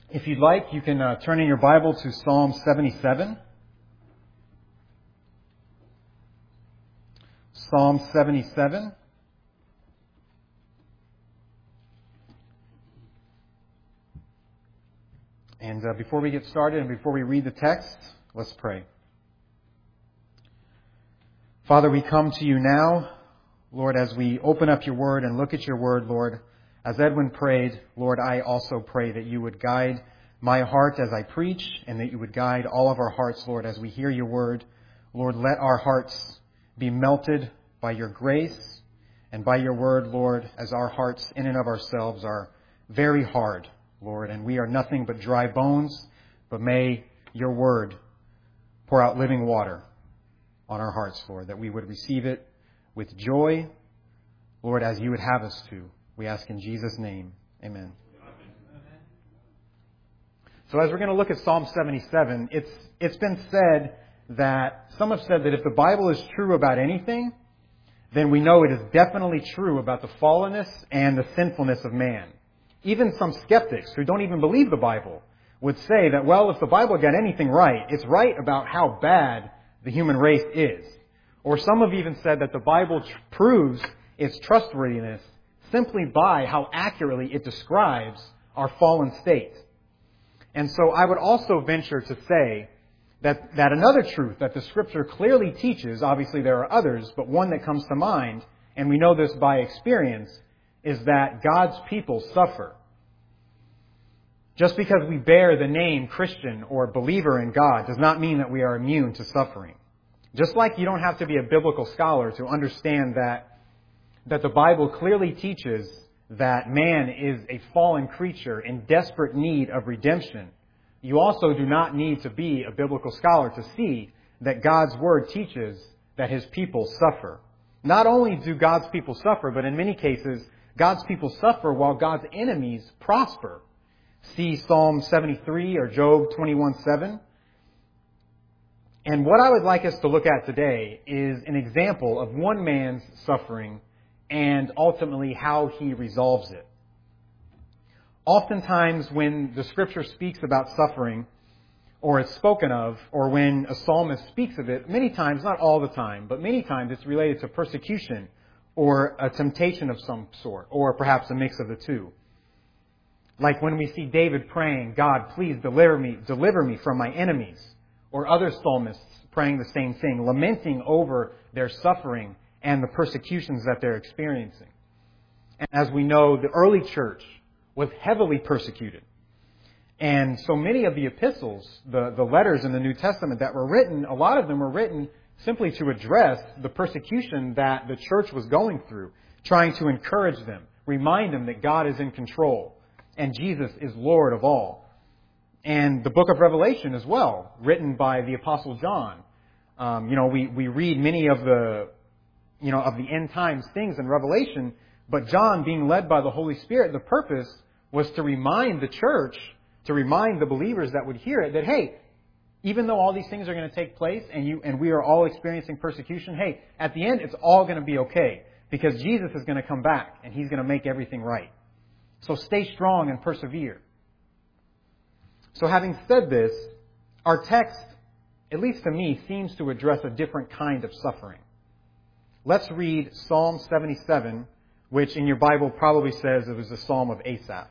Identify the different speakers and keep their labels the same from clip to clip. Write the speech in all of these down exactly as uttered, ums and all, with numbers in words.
Speaker 1: If you'd like, you can uh, turn in your Bible to Psalm seventy-seven. Psalm seventy-seven. And uh, before we get started and before we read the text, let's pray. Father, we come to you now, Lord, as we open up your word and look at your word, Lord. As Edwin prayed, Lord, I also pray that you would guide my heart as I preach and that you would guide all of our hearts, Lord, as we hear your word. Lord, let our hearts be melted by your grace and by your word, Lord, as our hearts in and of ourselves are very hard, Lord, and we are nothing but dry bones, but may your word pour out living water on our hearts, Lord, that we would receive it with joy, Lord, as you would have us to. We ask in Jesus' name. Amen. So as we're going to look at Psalm seventy-seven, it's it's been said that, some have said that if the Bible is true about anything, then we know it is definitely true about the fallenness and the sinfulness of man. Even some skeptics who don't even believe the Bible would say that, well, if the Bible got anything right, it's right about how bad the human race is. Or some have even said that the Bible tr- proves its trustworthiness simply by how accurately it describes our fallen state. And so I would also venture to say that, that another truth that the Scripture clearly teaches, obviously there are others, but one that comes to mind, and we know this by experience, is that God's people suffer. Just because we bear the name Christian or believer in God does not mean that we are immune to suffering. Just like you don't have to be a biblical scholar to understand that that the Bible clearly teaches that man is a fallen creature in desperate need of redemption, you also do not need to be a biblical scholar to see that God's Word teaches that His people suffer. Not only do God's people suffer, but in many cases, God's people suffer while God's enemies prosper. See Psalm seventy-three or Job twenty-one seven. And what I would like us to look at today is an example of one man's suffering and ultimately how he resolves it. Oftentimes when the Scripture speaks about suffering, or it's spoken of, or when a psalmist speaks of it, many times, not all the time, but many times it's related to persecution or a temptation of some sort, or perhaps a mix of the two. Like when we see David praying, God, please deliver me, deliver me from my enemies, or other psalmists praying the same thing, lamenting over their suffering and the persecutions that they're experiencing. And as we know, the early church was heavily persecuted. And so many of the epistles, the, the letters in the New Testament that were written, a lot of them were written simply to address the persecution that the church was going through, trying to encourage them, remind them that God is in control and Jesus is Lord of all. And the book of Revelation as well, written by the Apostle John. Um, you know, we, we read many of the you know, of the end times things in Revelation, but John, being led by the Holy Spirit, the purpose was to remind the church, to remind the believers that would hear it, that, hey, even though all these things are going to take place and you and we are all experiencing persecution, hey, at the end, it's all going to be okay, because Jesus is going to come back and He's going to make everything right. So stay strong and persevere. So having said this, our text, at least to me, seems to address a different kind of suffering. Let's read Psalm seventy-seven, which in your Bible probably says it was a psalm of Asaph.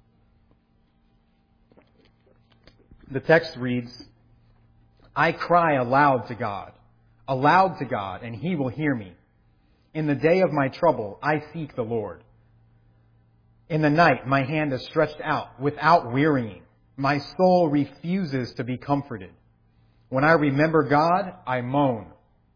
Speaker 1: The text reads, I cry aloud to God, aloud to God, and He will hear me. In the day of my trouble, I seek the Lord. In the night, my hand is stretched out without wearying. My soul refuses to be comforted. When I remember God, I moan.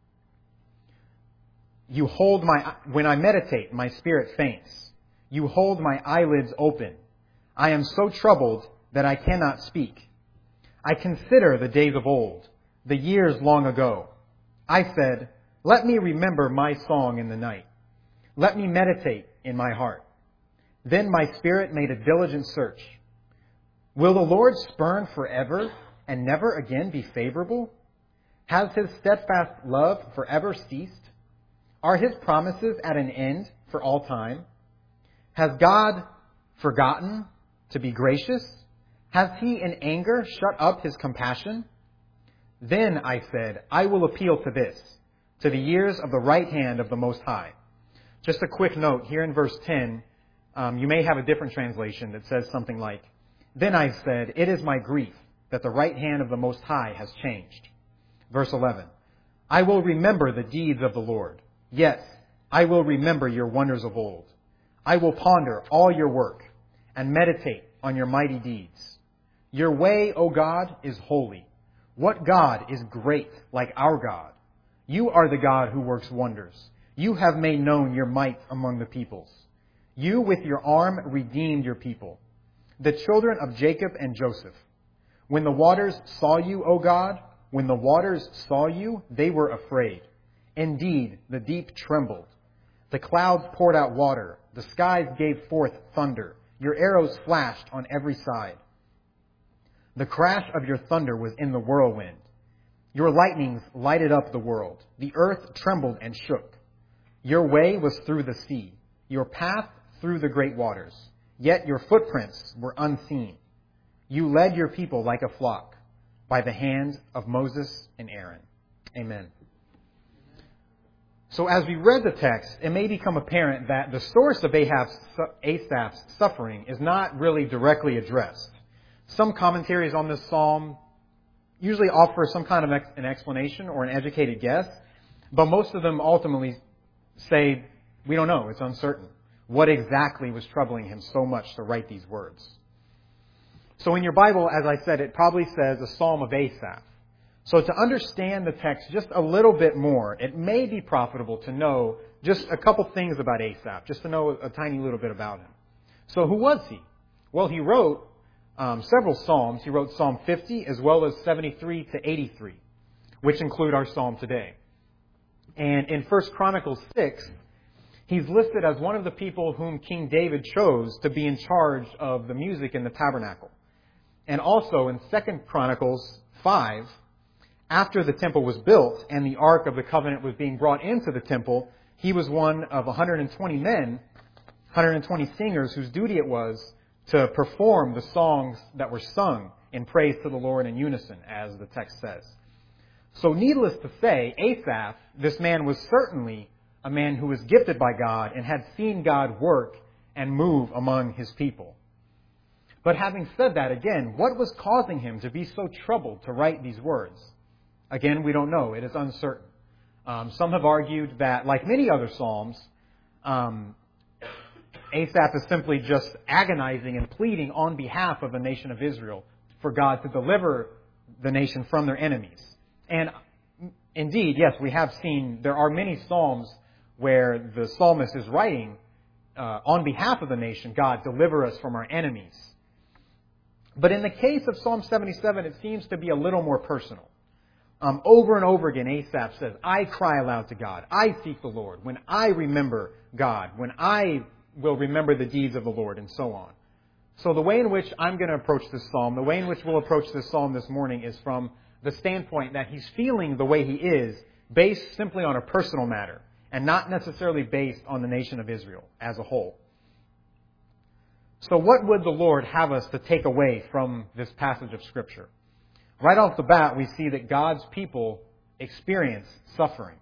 Speaker 1: You hold my, when I meditate, my spirit faints. You hold my eyelids open. I am so troubled that I cannot speak. I consider the days of old, the years long ago. I said, let me remember my song in the night. Let me meditate in my heart. Then my spirit made a diligent search. Will the Lord spurn forever and never again be favorable? Has His steadfast love forever ceased? Are His promises at an end for all time? Has God forgotten to be gracious? Has he in anger shut up his compassion? Then I said, I will appeal to this, to the years of the right hand of the Most High. Just a quick note, here in verse ten, um, you may have a different translation that says something like, Then I said, it is my grief that the right hand of the Most High has changed. Verse eleven, I will remember the deeds of the Lord. Yes, I will remember your wonders of old. I will ponder all your work and meditate on your mighty deeds. Your way, O God, is holy. What God is great like our God? You are the God who works wonders. You have made known your might among the peoples. You with your arm redeemed your people, the children of Jacob and Joseph. When the waters saw you, O God, when the waters saw you, they were afraid. Indeed, the deep trembled. The clouds poured out water. The skies gave forth thunder. Your arrows flashed on every side. The crash of your thunder was in the whirlwind. Your lightnings lighted up the world. The earth trembled and shook. Your way was through the sea, your path through the great waters. Yet your footprints were unseen. You led your people like a flock by the hand of Moses and Aaron. Amen. So as we read the text, it may become apparent that the source of Asaph's suffering is not really directly addressed. Some commentaries on this psalm usually offer some kind of ex- an explanation or an educated guess, but most of them ultimately say, we don't know, it's uncertain. What exactly was troubling him so much to write these words? So in your Bible, as I said, it probably says a psalm of Asaph. So to understand the text just a little bit more, it may be profitable to know just a couple things about Asaph, just to know a tiny little bit about him. So who was he? Well, he wrote um, several psalms. He wrote Psalm fifty as well as seventy-three to eighty-three, which include our psalm today. And in First Chronicles six, he's listed as one of the people whom King David chose to be in charge of the music in the tabernacle. And also in Second Chronicles five, after the temple was built and the Ark of the Covenant was being brought into the temple, he was one of one hundred twenty men, one hundred twenty singers whose duty it was to perform the songs that were sung in praise to the Lord in unison, as the text says. So needless to say, Asaph, this man was certainly a man who was gifted by God and had seen God work and move among his people. But having said that, again, what was causing him to be so troubled to write these words? Again, we don't know. It is uncertain. Um, some have argued that, like many other psalms, um, Asaph is simply just agonizing and pleading on behalf of the nation of Israel for God to deliver the nation from their enemies. And indeed, yes, we have seen there are many psalms where the psalmist is writing uh, on behalf of the nation, God, deliver us from our enemies. But in the case of Psalm seventy-seven, it seems to be a little more personal. Um, over and over again, Asaph says, I cry aloud to God. I seek the Lord. When I remember God, when I will remember the deeds of the Lord, and so on. So the way in which I'm going to approach this psalm, the way in which we'll approach this psalm this morning is from the standpoint that he's feeling the way he is based simply on a personal matter and not necessarily based on the nation of Israel as a whole. So what would the Lord have us to take away from this passage of Scripture? Right off the bat, we see that God's people experience suffering.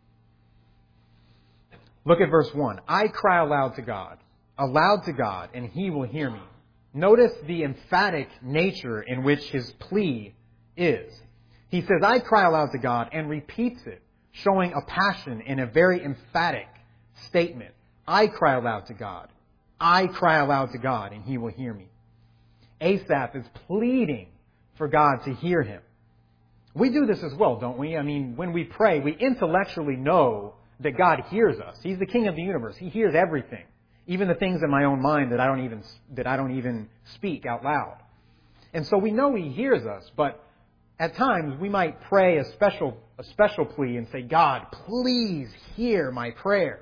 Speaker 1: Look at verse one. I cry aloud to God, aloud to God, and He will hear me. Notice the emphatic nature in which his plea is. He says, I cry aloud to God, and repeats it, showing a passion in a very emphatic statement. I cry aloud to God. I cry aloud to God, and He will hear me. Asaph is pleading for God to hear him. We do this as well, don't we? I mean, when we pray, we intellectually know that God hears us. He's the King of the universe. He hears everything, even the things in my own mind that I don't even that I don't even speak out loud. And so we know He hears us, but at times we might pray a special a special plea and say, God, please hear my prayer.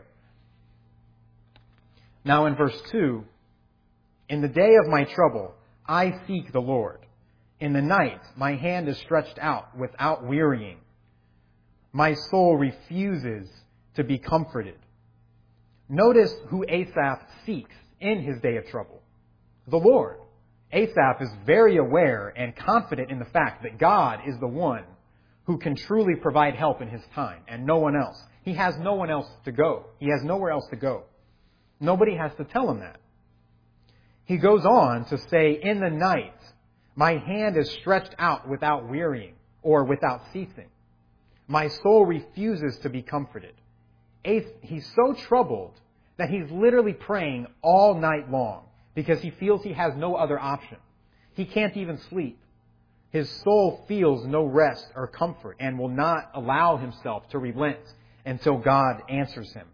Speaker 1: Now in verse two, in the day of my trouble, I seek the Lord. In the night, my hand is stretched out without wearying. My soul refuses to be comforted. Notice who Asaph seeks in his day of trouble. The Lord. Asaph is very aware and confident in the fact that God is the one who can truly provide help in his time and no one else. He has no one else to go. He has nowhere else to go. Nobody has to tell him that. He goes on to say, in the night, my hand is stretched out without wearying or without ceasing. My soul refuses to be comforted. He's so troubled that he's literally praying all night long because he feels he has no other option. He can't even sleep. His soul feels no rest or comfort and will not allow himself to relent until God answers him.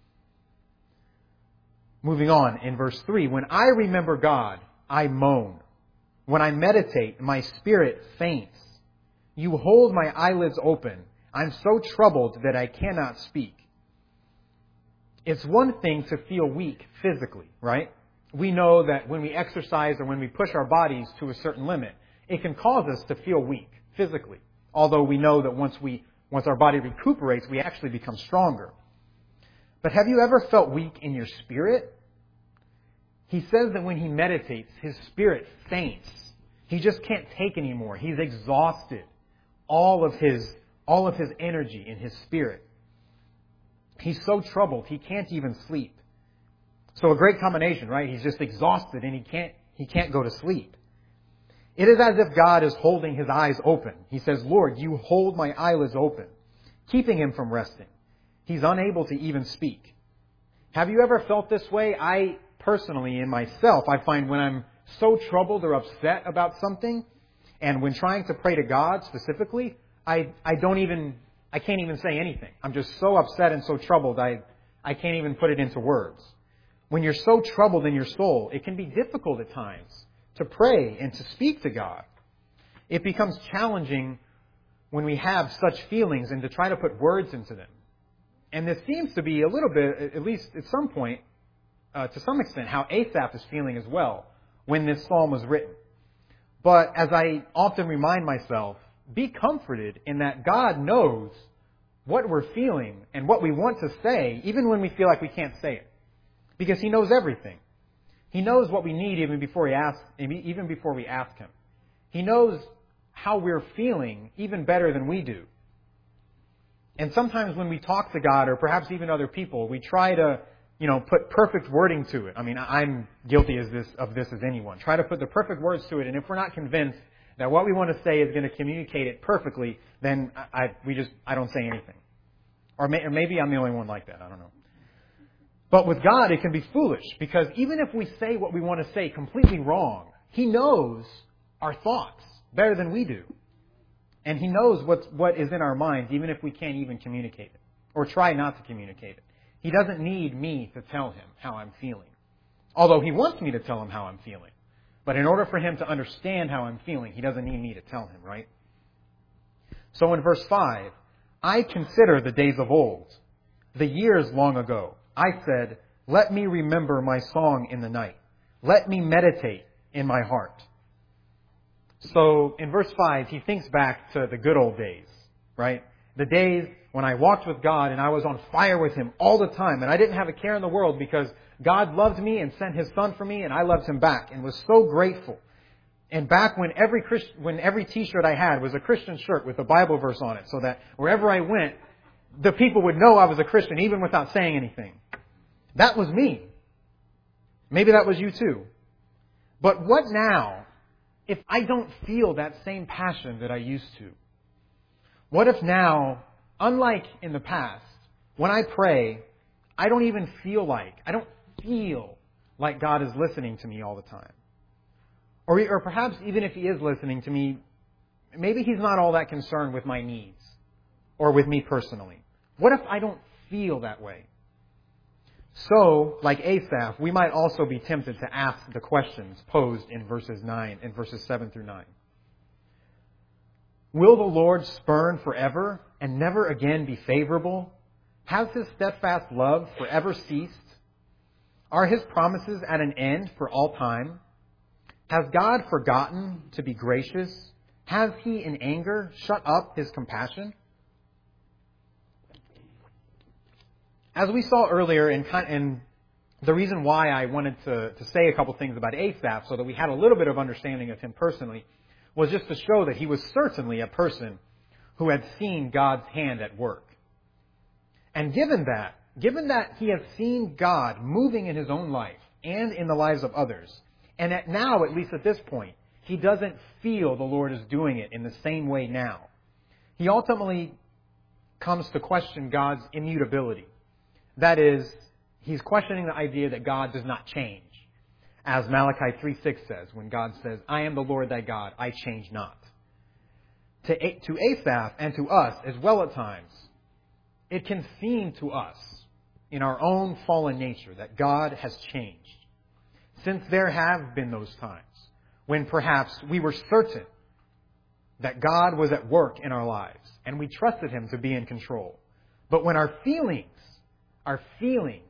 Speaker 1: Moving on in verse three, when I remember God, I moan. When I meditate, my spirit faints. You hold my eyelids open. I'm so troubled that I cannot speak. It's one thing to feel weak physically, right? We know that when we exercise or when we push our bodies to a certain limit, it can cause us to feel weak physically. Although we know that once we once our body recuperates, we actually become stronger. But have you ever felt weak in your spirit? He says that when he meditates, his spirit faints. He just can't take anymore. He's exhausted. All of his all of his energy in his spirit. He's so troubled, he can't even sleep. So a great combination, right? He's just exhausted and he can't he can't go to sleep. It is as if God is holding his eyes open. He says, Lord, you hold my eyelids open, keeping him from resting. He's unable to even speak. Have you ever felt this way? I personally, in myself, I find when I'm so troubled or upset about something, and when trying to pray to God specifically, I, I don't even, I can't even say anything. I'm just so upset and so troubled, I, I can't even put it into words. When you're so troubled in your soul, it can be difficult at times to pray and to speak to God. It becomes challenging when we have such feelings and to try to put words into them. And this seems to be a little bit, at least at some point, uh, to some extent, how Asaph is feeling as well when this psalm was written. But as I often remind myself, be comforted in that God knows what we're feeling and what we want to say, even when we feel like we can't say it. Because He knows everything. He knows what we need even before He asks, even before we ask Him. He knows how we're feeling even better than we do. And sometimes when we talk to God, or perhaps even other people, we try to, you know, put perfect wording to it. I mean, I'm guilty as this, of this as anyone. Try to put the perfect words to it, and if we're not convinced that what we want to say is going to communicate it perfectly, then I, I we just I don't say anything. Or, may, or maybe I'm the only one like that. I don't know. But with God, it can be foolish, because even if we say what we want to say completely wrong, He knows our thoughts better than we do. And He knows what's, what is in our minds, even if we can't even communicate it, or try not to communicate it. He doesn't need me to tell Him how I'm feeling. Although He wants me to tell Him how I'm feeling. But in order for Him to understand how I'm feeling, He doesn't need me to tell Him, right? So in verse five, I consider the days of old, the years long ago. I said, let me remember my song in the night. Let me meditate in my heart. So in verse five, he thinks back to the good old days, right? The days when I walked with God and I was on fire with Him all the time, and I didn't have a care in the world because God loved me and sent His Son for me, and I loved Him back and was so grateful. And back when every Christ, when every T-shirt I had was a Christian shirt with a Bible verse on it, so that wherever I went, the people would know I was a Christian even without saying anything. That was me. Maybe that was you too. But what now if I don't feel that same passion that I used to? What if now, unlike in the past, when I pray, I don't even feel like, I don't feel like God is listening to me all the time? Or, or perhaps even if He is listening to me, maybe He's not all that concerned with my needs or with me personally. What if I don't feel that way? So, like Asaph, we might also be tempted to ask the questions posed in verses nine and verses seven through nine. Will the Lord spurn forever and never again be favorable? Has His steadfast love forever ceased? Are His promises at an end for all time? Has God forgotten to be gracious? Has He in anger shut up His compassion? As we saw earlier in, in the reason why I wanted to, to say a couple things about Asaph so that we had a little bit of understanding of him personally was just to show that he was certainly a person who had seen God's hand at work. And given that, given that he has seen God moving in his own life and in the lives of others, and that now, at least at this point, he doesn't feel the Lord is doing it in the same way now, he ultimately comes to question God's immutability. That is, he's questioning the idea that God does not change. As Malachi three six says, when God says, I am the Lord thy God, I change not. To, to Asaph and to us as well at times, it can seem to us in our own fallen nature that God has changed. Since there have been those times when perhaps we were certain that God was at work in our lives and we trusted Him to be in control. But when our feelings, our feelings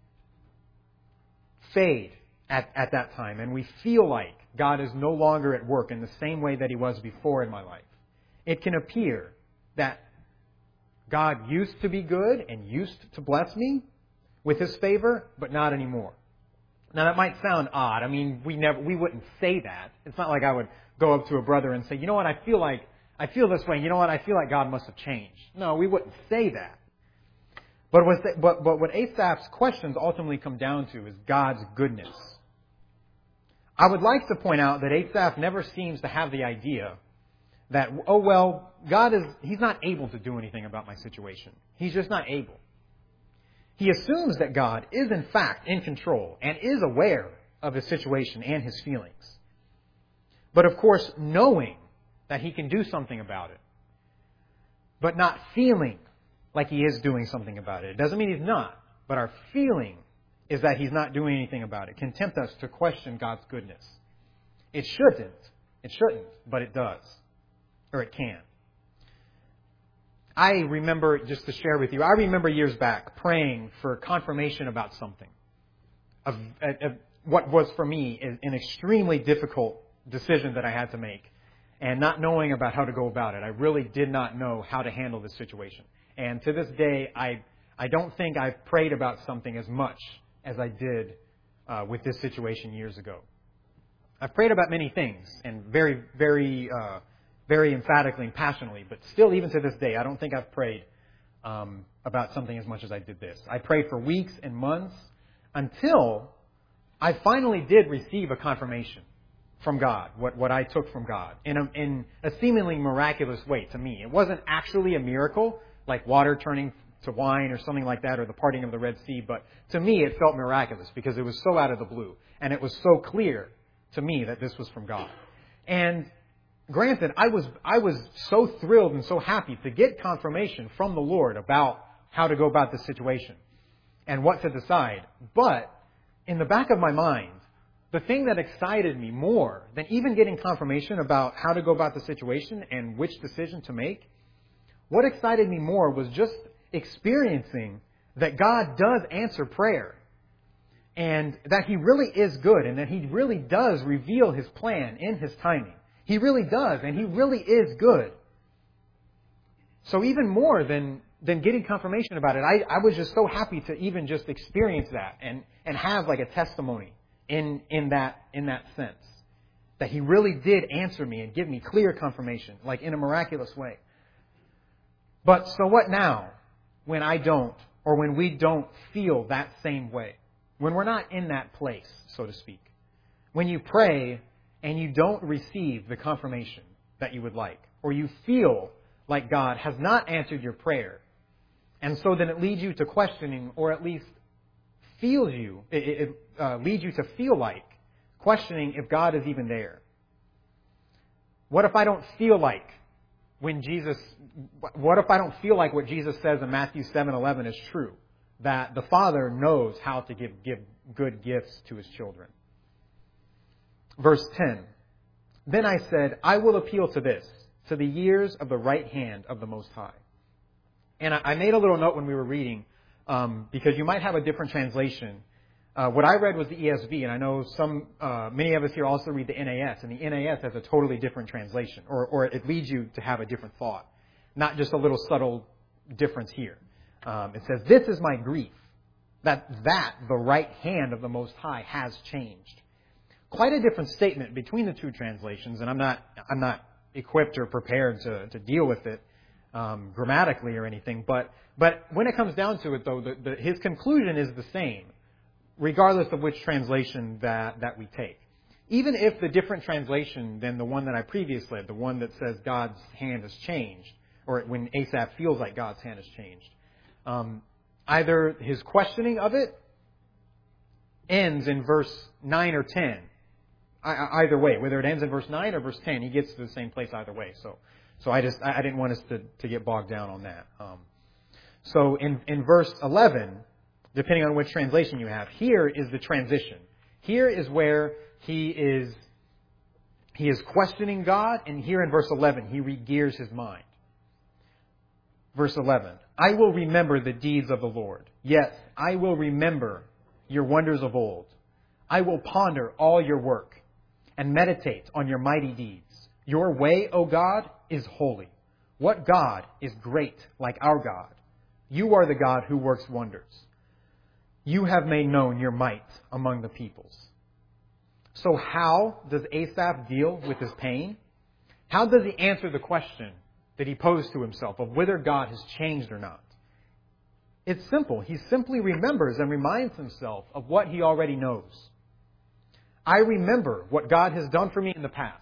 Speaker 1: fade at, at that time and we feel like God is no longer at work in the same way that He was before in my life, it can appear that God used to be good and used to bless me with His favor, but not anymore. Now that might sound odd. I mean, we never, we wouldn't say that. It's not like I would go up to a brother and say, you know what, I feel like, I feel this way. You know what, I feel like God must have changed. No, we wouldn't say that. But what, but, but what Asaph's questions ultimately come down to is God's goodness. I would like to point out that Asaph never seems to have the idea that, oh well, God is, He's not able to do anything about my situation. He's just not able. He assumes that God is in fact in control and is aware of his situation and his feelings. But of course, knowing that He can do something about it, but not feeling like He is doing something about it. It doesn't mean He's not, but our feeling is that He's not doing anything about it can tempt us to question God's goodness. It shouldn't. It shouldn't, but it does. Or it can. I remember, just to share with you, I remember years back praying for confirmation about something. Of, of what was for me an extremely difficult decision that I had to make. And not knowing about how to go about it. I really did not know how to handle this situation. And to this day, I I don't think I've prayed about something as much as I did uh, with this situation years ago. I've prayed about many things, and very, very... Uh, very emphatically and passionately, but still, even to this day, I don't think I've prayed um, about something as much as I did this. I prayed for weeks and months until I finally did receive a confirmation from God, what, what I took from God, in a, in a seemingly miraculous way to me. It wasn't actually a miracle, like water turning to wine or something like that, or the parting of the Red Sea, but to me it felt miraculous because it was so out of the blue, and it was so clear to me that this was from God. And granted, I was I was so thrilled and so happy to get confirmation from the Lord about how to go about this situation and what to decide. But in the back of my mind, the thing that excited me more than even getting confirmation about how to go about the situation and which decision to make, what excited me more was just experiencing that God does answer prayer and that He really is good and that He really does reveal His plan in His timing. He really does, and He really is good. So even more than, than getting confirmation about it, I, I was just so happy to even just experience that and, and have like a testimony in, in that in that sense. That He really did answer me and give me clear confirmation, like in a miraculous way. But so what now when I don't, or when we don't feel that same way? When we're not in that place, so to speak. When you pray and you don't receive the confirmation that you would like, or you feel like God has not answered your prayer, and so then it leads you to questioning, or at least feels you, it, it uh, leads you to feel like questioning if God is even there. What if I don't feel like when Jesus, what if I don't feel like what Jesus says in Matthew seven eleven is true, that the Father knows how to give, give good gifts to His children? Verse ten, then I said, I will appeal to this, to the years of the right hand of the Most High. And I made a little note when we were reading, um, because you might have a different translation. Uh, what I read was the E S V, and I know some, uh, many of us here also read the N A S, and the N A S has a totally different translation, or, or it leads you to have a different thought. Not just a little subtle difference here. Um, it says, this is my grief. That that, the right hand of the Most High, has changed. Quite a different statement between the two translations, and I'm not I'm not equipped or prepared to, to deal with it um, grammatically or anything. But but when it comes down to it, though, the, the, his conclusion is the same, regardless of which translation that, that we take. Even if the different translation than the one that I previously read, the one that says God's hand has changed, or when Asaph feels like God's hand has changed, um, either his questioning of it ends in verse nine or ten. I, either way, whether it ends in verse nine or verse ten, he gets to the same place either way. So, so I just I, I didn't want us to, to get bogged down on that. Um, so in in verse eleven, depending on which translation you have, here is the transition. Here is where he is he is questioning God, and here in verse eleven, he regears his mind. Verse eleven, I will remember the deeds of the Lord. Yes, I will remember your wonders of old. I will ponder all your work and meditate on your mighty deeds. Your way, O God, is holy. What God is great like our God? You are the God who works wonders. You have made known your might among the peoples. So how does Asaph deal with his pain? How does he answer the question that he posed to himself of whether God has changed or not? It's simple. He simply remembers and reminds himself of what he already knows. I remember what God has done for me in the past.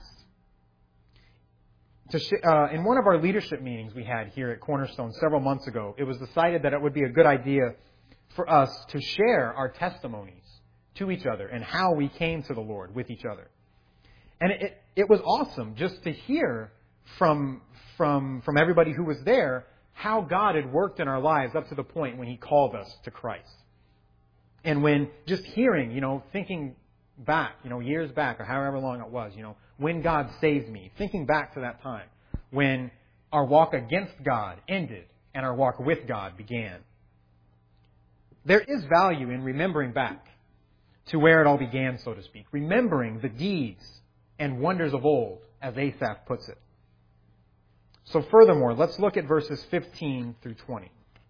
Speaker 1: To sh- uh, in one of our leadership meetings we had here at Cornerstone several months ago, it was decided that it would be a good idea for us to share our testimonies to each other and how we came to the Lord with each other. And it, it, it was awesome just to hear from, from, from everybody who was there how God had worked in our lives up to the point when He called us to Christ. And when just hearing, you know, thinking back, you know, years back or however long it was, you know, when God saved me, thinking back to that time when our walk against God ended and our walk with God began. There is value in remembering back to where it all began, so to speak. Remembering the deeds and wonders of old, as Asaph puts it. So furthermore, let's look at verses fifteen through twenty.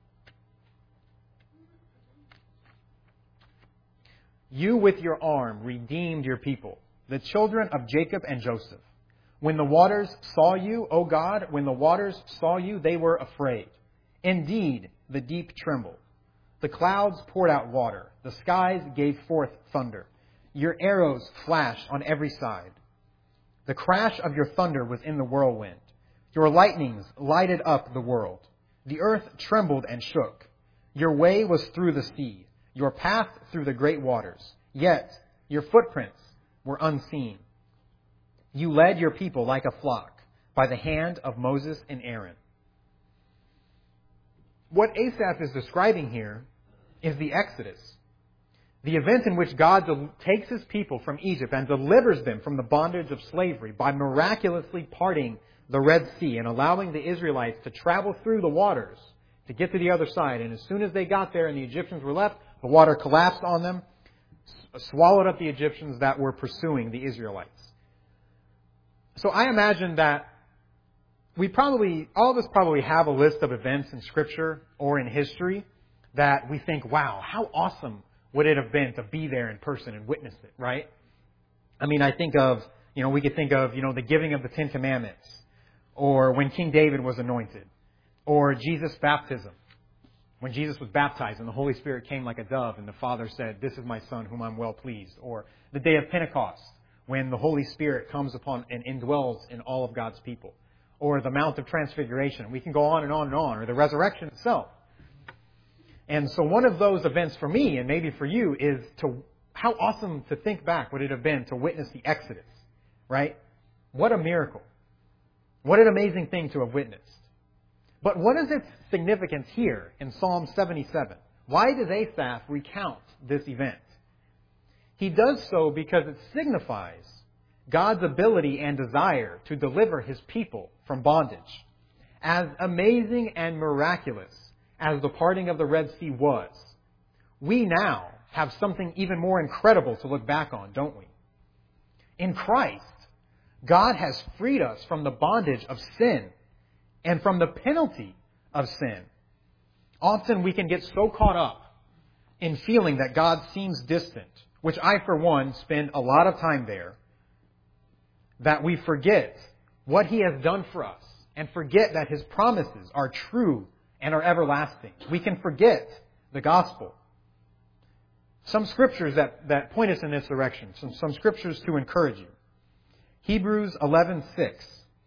Speaker 1: You with your arm redeemed your people, the children of Jacob and Joseph. When the waters saw you, O God, when the waters saw you, they were afraid. Indeed, the deep trembled. The clouds poured out water. The skies gave forth thunder. Your arrows flashed on every side. The crash of your thunder was in the whirlwind. Your lightnings lighted up the world. The earth trembled and shook. Your way was through the sea, your path through the great waters. Yet your footprints were unseen. You led your people like a flock by the hand of Moses and Aaron. What Asaph is describing here is the Exodus, the event in which God takes His people from Egypt and delivers them from the bondage of slavery by miraculously parting the Red Sea and allowing the Israelites to travel through the waters to get to the other side. And as soon as they got there and the Egyptians were left, the water collapsed on them, swallowed up the Egyptians that were pursuing the Israelites. So I imagine that we probably, all of us probably have a list of events in Scripture or in history that we think, wow, how awesome would it have been to be there in person and witness it, right? I mean, I think of, you know, we could think of, you know, the giving of the Ten Commandments, or when King David was anointed, or Jesus' baptism, when Jesus was baptized and the Holy Spirit came like a dove and the Father said, this is my Son whom I'm well pleased, or the day of Pentecost, when the Holy Spirit comes upon and indwells in all of God's people, or the Mount of Transfiguration. We can go on and on and on, or the resurrection itself. And so one of those events for me, and maybe for you, is to how awesome to think back would it have been to witness the Exodus, right? What a miracle. What an amazing thing to have witnessed. But what is its significance here in Psalm seventy-seven? Why does Asaph recount this event? He does so because it signifies God's ability and desire to deliver His people from bondage. As amazing and miraculous as the parting of the Red Sea was, we now have something even more incredible to look back on, don't we? In Christ, God has freed us from the bondage of sin and from the penalty of sin. Often we can get so caught up in feeling that God seems distant, which I, for one, spend a lot of time there, that we forget what He has done for us and forget that His promises are true and are everlasting. We can forget the gospel. Some scriptures that, that point us in this direction, some, some scriptures to encourage you. Hebrews eleven six.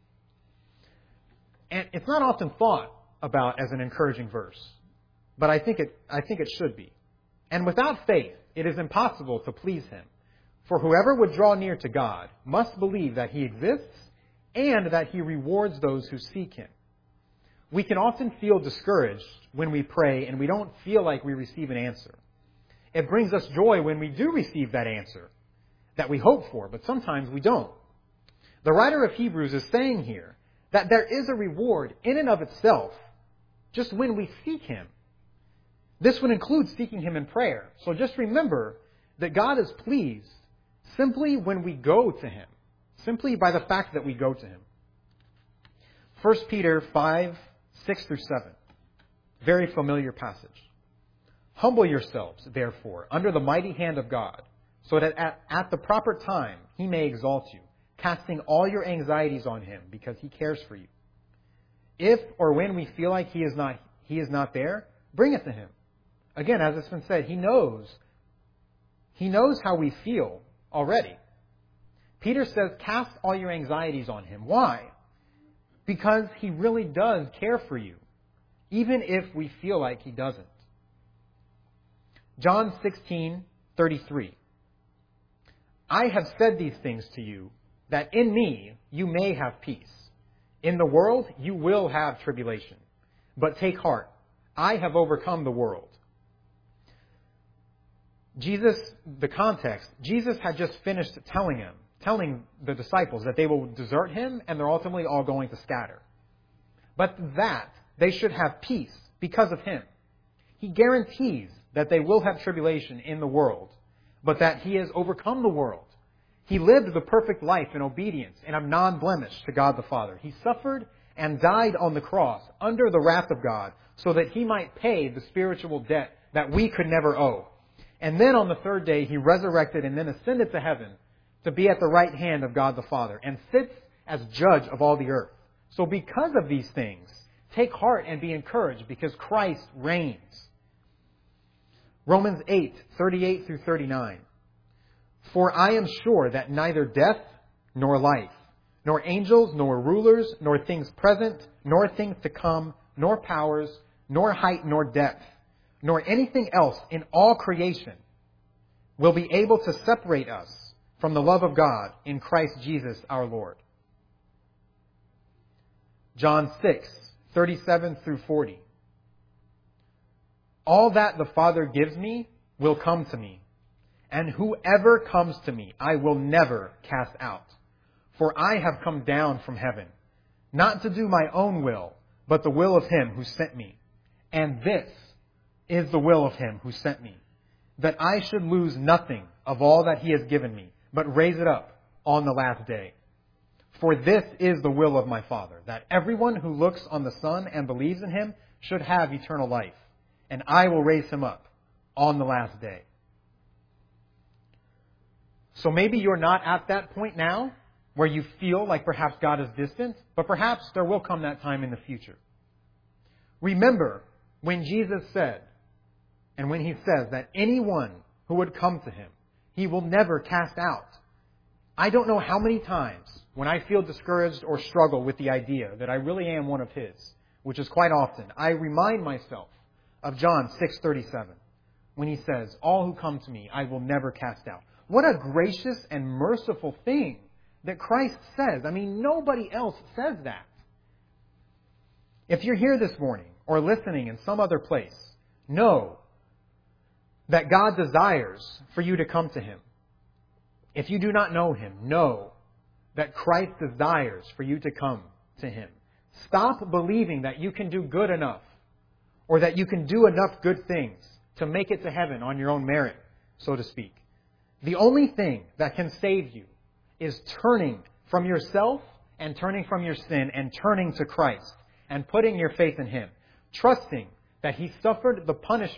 Speaker 1: And it's not often thought about as an encouraging verse, but I think it, I think it should be. And without faith, it is impossible to please Him. For whoever would draw near to God must believe that He exists and that He rewards those who seek Him. We can often feel discouraged when we pray and we don't feel like we receive an answer. It brings us joy when we do receive that answer that we hope for, but sometimes we don't. The writer of Hebrews is saying here that there is a reward in and of itself just when we seek Him. This would include seeking Him in prayer. So just remember that God is pleased simply when we go to Him, simply by the fact that we go to Him. First Peter five, six through seven. Very familiar passage. Humble yourselves, therefore, under the mighty hand of God, so that at, at the proper time He may exalt you, casting all your anxieties on Him, because He cares for you. If or when we feel like He is not, He is not there, bring it to Him. Again, as it's been said, He knows, He knows how we feel already. Peter says, cast all your anxieties on Him. Why? Because He really does care for you, even if we feel like He doesn't. John sixteen thirty-three. I have said these things to you, that in me you may have peace. In the world you will have tribulation. But take heart, I have overcome the world. Jesus, the context, Jesus had just finished telling him, telling the disciples that they will desert Him and they're ultimately all going to scatter. But that they should have peace because of Him. He guarantees that they will have tribulation in the world, but that He has overcome the world. He lived the perfect life in obedience and of non-blemish to God the Father. He suffered and died on the cross under the wrath of God so that He might pay the spiritual debt that we could never owe. And then on the third day, He resurrected and then ascended to heaven to be at the right hand of God the Father and sits as judge of all the earth. So because of these things, take heart and be encouraged because Christ reigns. Romans eight, thirty-eight through thirty-nine. For I am sure that neither death nor life, nor angels, nor rulers, nor things present, nor things to come, nor powers, nor height, nor depth, nor anything else in all creation will be able to separate us from the love of God in Christ Jesus our Lord. John six, thirty-seven through forty. All that the Father gives me will come to me, and whoever comes to me I will never cast out. For I have come down from heaven, not to do my own will, but the will of Him who sent me. And this is the will of Him who sent me, that I should lose nothing of all that He has given me, but raise it up on the last day. For this is the will of my Father, that everyone who looks on the Son and believes in Him should have eternal life, and I will raise him up on the last day. So maybe you're not at that point now where you feel like perhaps God is distant, but perhaps there will come that time in the future. Remember when Jesus said, and when He says that anyone who would come to Him, He will never cast out. I don't know how many times when I feel discouraged or struggle with the idea that I really am one of His, which is quite often, I remind myself of John six thirty-seven, when He says, all who come to me, I will never cast out. What a gracious and merciful thing that Christ says. I mean, nobody else says that. If you're here this morning or listening in some other place, know that God desires for you to come to Him. If you do not know Him, know that Christ desires for you to come to Him. Stop believing that you can do good enough or that you can do enough good things to make it to heaven on your own merit, so to speak. The only thing that can save you is turning from yourself and turning from your sin and turning to Christ and putting your faith in Him, trusting that He suffered the punishment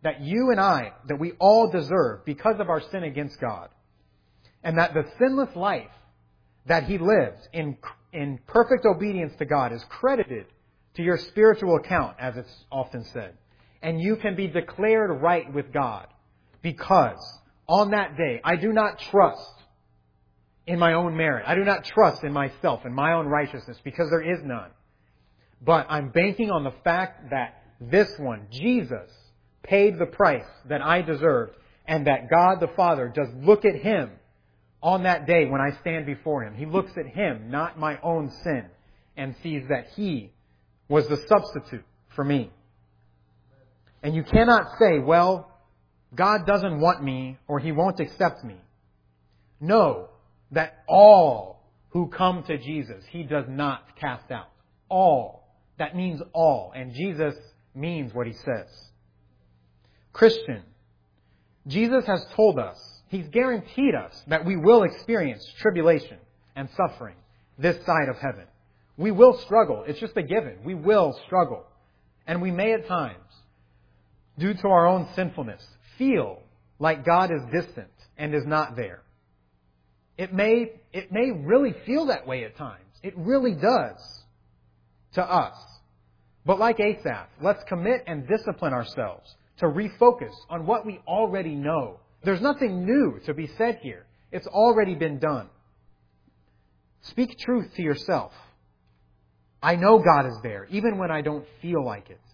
Speaker 1: that you and I, that we all deserve because of our sin against God. And that the sinless life that He lived in, in perfect obedience to God is credited to your spiritual account, as it's often said. And you can be declared right with God because on that day, I do not trust in my own merit. I do not trust in myself and my own righteousness because there is none. But I'm banking on the fact that this one, Jesus, paid the price that I deserved, and that God the Father does look at Him on that day when I stand before Him. He looks at Him, not my own sin, and sees that He was the substitute for me. And you cannot say, well, God doesn't want me or He won't accept me. Know that all who come to Jesus, He does not cast out. All. That means all. And Jesus means what He says. Christian, Jesus has told us, He's guaranteed us that we will experience tribulation and suffering this side of heaven. We will struggle. It's just a given. We will struggle. And we may at times, due to our own sinfulness, feel like God is distant and is not there. It may, it may really feel that way at times. It really does to us. But like Asaph, let's commit and discipline ourselves to refocus on what we already know. There's nothing new to be said here. It's already been done. Speak truth to yourself. I know God is there, even when I don't feel like it.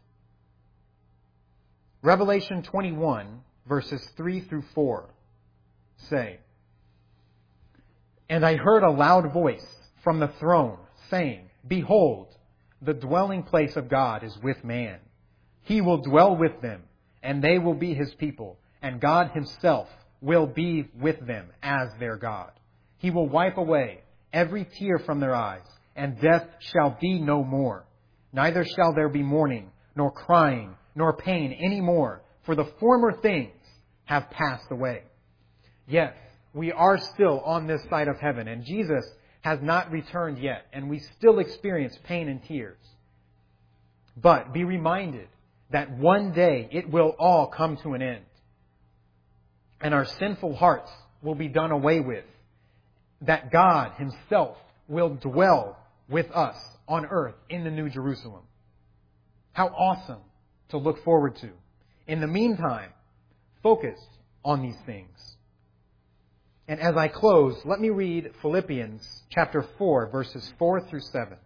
Speaker 1: Revelation twenty-one, verses three through four say, And I heard a loud voice from the throne saying, Behold, the dwelling place of God is with man. He will dwell with them, and they will be His people, and God Himself will be with them as their God. He will wipe away every tear from their eyes, and death shall be no more. Neither shall there be mourning, nor crying, nor pain any more, for the former things have passed away. Yes, we are still on this side of heaven, and Jesus has not returned yet, and we still experience pain and tears. But be reminded that one day it will all come to an end, and our sinful hearts will be done away with, that God Himself will dwell with us on earth in the New Jerusalem. How awesome to look forward to. In the meantime, focus on these things. And as I close, let me read Philippians chapter four, verses four through seven.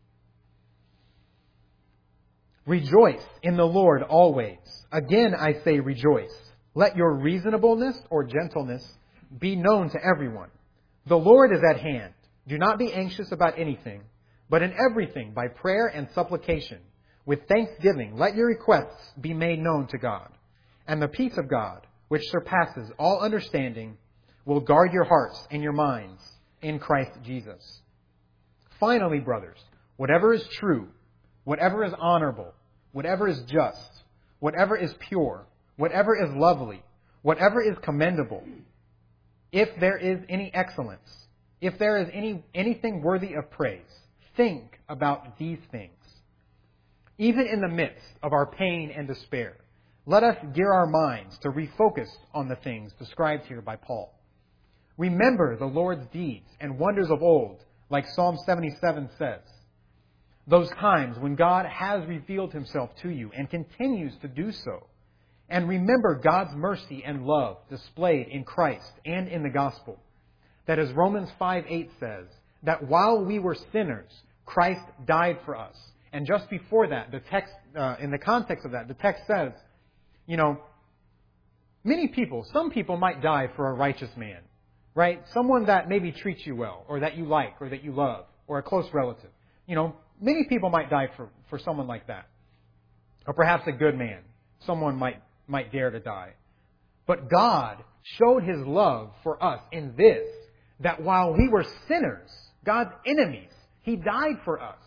Speaker 1: Rejoice in the Lord always. Again I say rejoice. Let your reasonableness or gentleness be known to everyone. The Lord is at hand. Do not be anxious about anything, but in everything by prayer and supplication, with thanksgiving, let your requests be made known to God. And the peace of God, which surpasses all understanding, will guard your hearts and your minds in Christ Jesus. Finally, brothers, whatever is true, whatever is honorable, whatever is just, whatever is pure, whatever is lovely, whatever is commendable, if there is any excellence, if there is any anything worthy of praise, think about these things. Even in the midst of our pain and despair, let us gear our minds to refocus on the things described here by Paul. Remember the Lord's deeds and wonders of old, like Psalm seventy-seven says. Those times when God has revealed Himself to you and continues to do so. And remember God's mercy and love displayed in Christ and in the gospel. That as Romans five eight says, that while we were sinners, Christ died for us. And just before that, the text, uh, in the context of that, the text says, you know, many people, some people might die for a righteous man, right? Someone that maybe treats you well, or that you like, or that you love, or a close relative. You know, many people might die for, for someone like that. Or perhaps a good man. Someone might, might dare to die. But God showed His love for us in this, that while we were sinners, God's enemies, He died for us.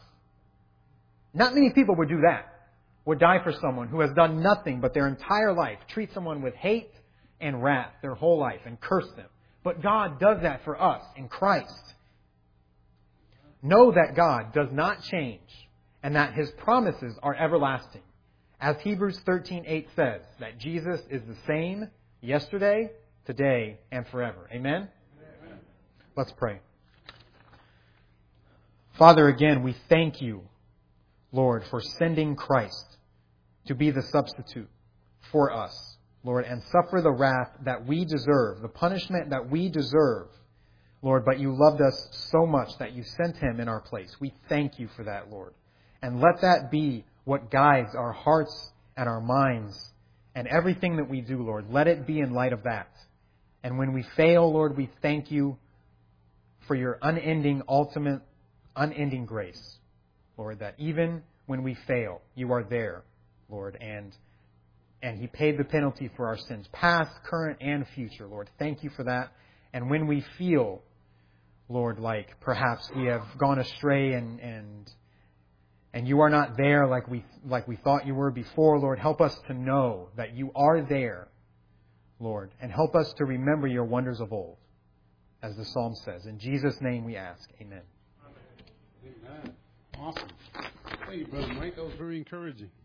Speaker 1: Not many people would do that, would die for someone who has done nothing but their entire life, treat someone with hate and wrath their whole life and curse them. But God does that for us in Christ. Know that God does not change and that His promises are everlasting. As Hebrews thirteen eight says, that Jesus is the same yesterday, today, and forever. Amen? Amen. Let's pray. Father, again, we thank you, Lord, for sending Christ to be the substitute for us, Lord, and suffer the wrath that we deserve, the punishment that we deserve, Lord, but you loved us so much that you sent him in our place. We thank you for that, Lord. And let that be what guides our hearts and our minds and everything that we do, Lord. Let it be in light of that. And when we fail, Lord, we thank you for your unending, ultimate, unending grace, Lord, that even when we fail, you are there, Lord, and and he paid the penalty for our sins, past, current, and future, Lord. Thank you for that. And when we feel, Lord, like perhaps we have gone astray and and and you are not there like we like we thought you were before, Lord, help us to know that you are there, Lord, and help us to remember your wonders of old, as the psalm says. In Jesus' name we ask. Amen.
Speaker 2: Amen. Awesome. Thank you, Brother Mike. That was very encouraging.